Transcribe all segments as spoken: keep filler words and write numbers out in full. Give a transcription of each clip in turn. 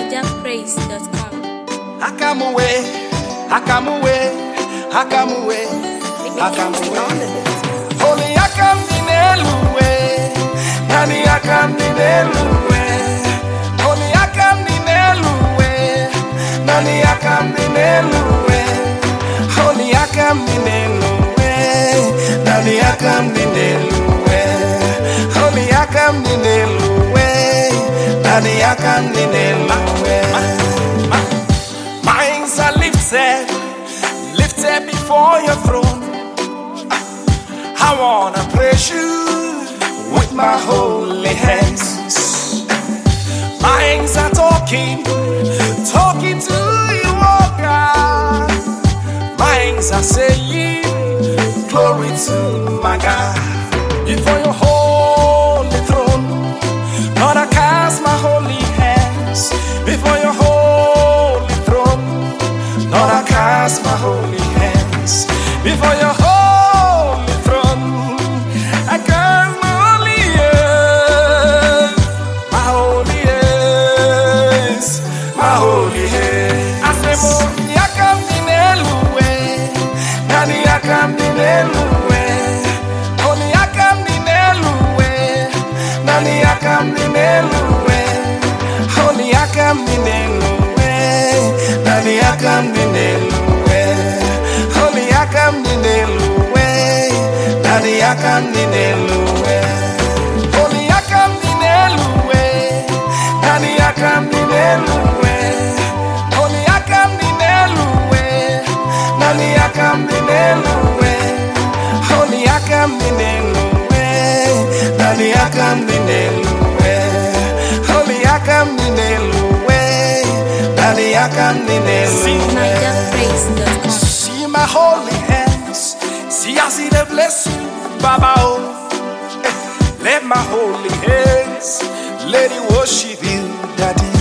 niger praise dot com. Akamuwe, Akamuwe, Akamuwe, Akamuwe. Holy Akam Nineluwe, Nani Akam Nineluwe. Holy Akam Nineluwe, Nani Akam Nineluwe. Holy Akam Nineluwe, Nani Akam Nineluwe. Holy Akam Nineluwe, Nani Akam Nineluwe. My hands are lifted, lifted before your throne. I wanna praise you with my holy hands. My hands are talking, talking to you, oh God. My hands are saying, glory to my God. Before your holy throne, Lord, I cast my holy hands. Before your holy throne, Lord, I cast my holy hands. Before your holy throne, I cast my holy hands. My holy hands, my holy hands. I say, Moni Akam Nineluwe, Nani Akam Nineluwe. Moni Akam Nineluwe, Nani Akam Nineluwe. Holy Akam Nineluwe, Nani Akam Nineluwe. Holy Akam Nineluwe, Nani Akam Nineluwe. Holy Akam Nineluwe, Nani Akam Nineluwe. Holy Akam Nineluwe, Nani Akam Nineluwe. Holy Akam Nineluwe, Nani Akam Nineluwe. Holy Akam Nineluwe, Nani Akam Nineluwe. niger praise dot com. See my holy hands, see I see the bless you, Baba. Oh, eh, let my holy hands, let it worship you, Daddy.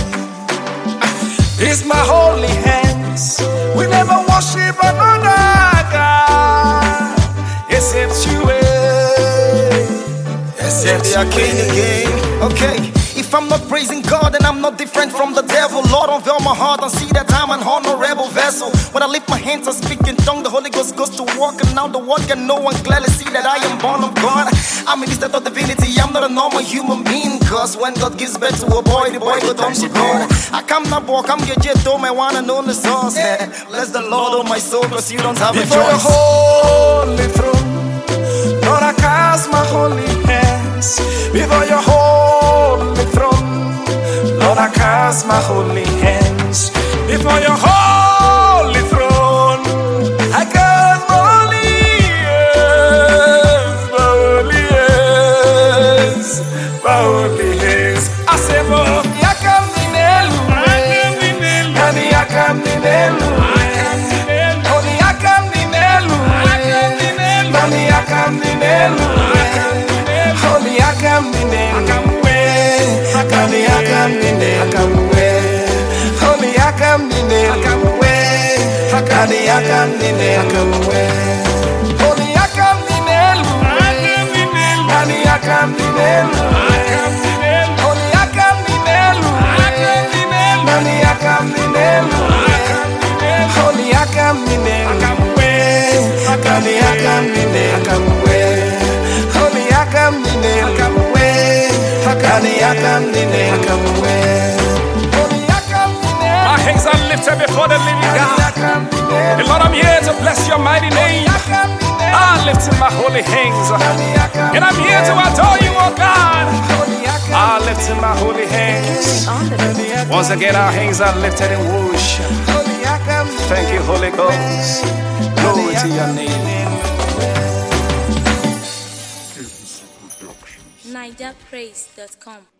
It's my holy hands, we never worship another God, except you, eh, except They are you, king eh. again. Okay. If I'm not praising God, then I'm not different from the devil. Lord, unveil my heart and see that I'm an honorable vessel. When I lift my hands and speak in tongue, the Holy Ghost goes to work, and now the world can know and clearly see that I am born of God. I'm in the state of divinity, I'm not a normal human being. Cause when God gives birth to a boy, the boy becomes a God. I come now, boy, come get jet, my one and only source. Bless the Lord, oh my soul, cause you don't have a Before your choice. holy throne, Lord, I cast my holy hands. Before your holy throne, Lord, I cast my holy hands. Before your holy throne, I cast my holy hands, my holy hands, my holy hands. I say, Moni Akam Nineluwe, Nani Akam Nineluwe. Holy Akam Nineluwe, Nani Akam Nineluwe. Holy Akam Nineluwe, Nani Akam Nineluwe. Holy Akam Nineluwe, Nani Akam Nineluwe. Holy Akam Nineluwe, Nani Akam Nineluwe. Holy Akam Nineluwe, Nani Akam Nineluwe. Holy Akam Nineluwe, Nani Akam Nineluwe. Holy Akam Nineluwe, Nani Akam Nineluwe. Holy Akam Nineluwe. My hands are lifted before the living God. And Lord, I'm here to bless your mighty name. I lift in my holy hands. And I'm here to adore you, oh God. I lift in my holy hands. Once again, our hands are lifted in worship. Thank you, Holy Ghost. Glory to your name. niger praise dot com.